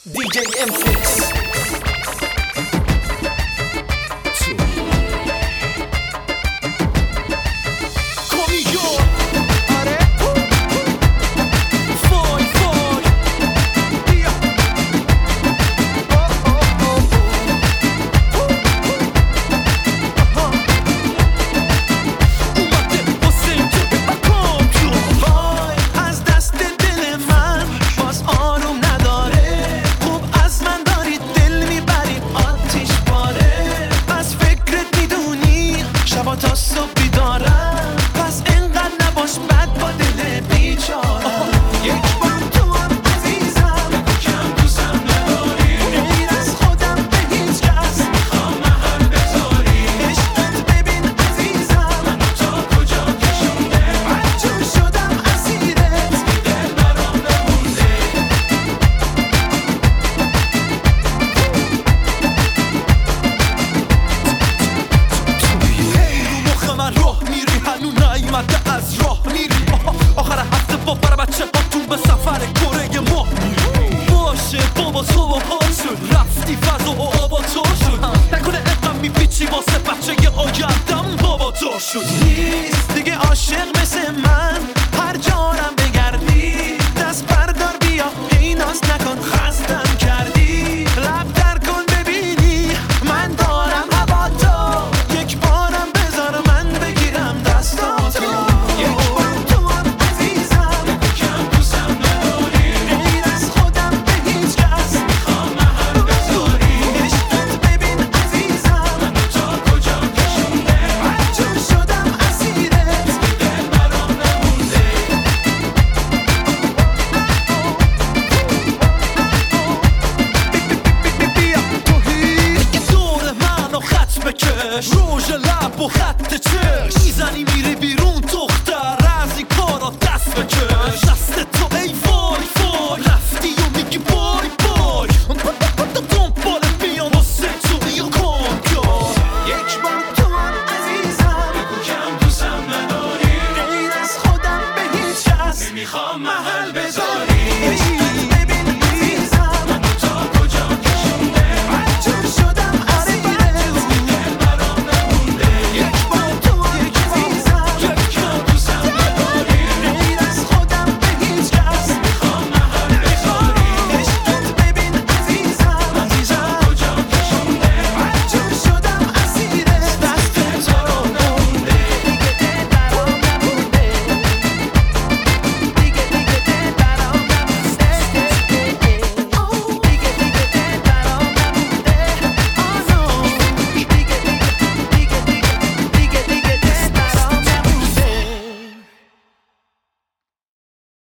DJ M-Fix. تا صبح بیدارم، پس اینقدر نباش بد با دل بیچارم. یک بار تو هم عزیزم، بگو کم دوستم نداری. غیر از خودم به هیچ کس میخوام محل بذاری. عشقت ببین عزیزم، منو تا کجا کشونده. مجبور شدم اسیرت، دل برام نمونده. من راه میری هنو نیمده از راه میری. آخر هفته با بچه هاتون به سفر کره ماه میری. باشه بابا تو با حال شد، رفتی فضا و آباتور شد. نکنه اقم میپیچی واسه بچه آیندم بابا تو شد. نیست دیگه عاشق مثل من، هر جارم بگردی دست بردار بیا. این ناز نکن خستم کردی، لب در کن ببینی من دارم هوا تو. یک بارم بذار من بگیرم دستاتو. یک بار تو هم عزیزم، بگو کم دوستم نداری. غیر از خودم به هیچ کس میخوام محل بذاری. عشقت ببین عزیزم، منو تا کجا کشونده. مجبور شدم اسیرت، دل برام نمونده. بیا توهی دور منو خط بکش، روژ لب و خط چشم میزنی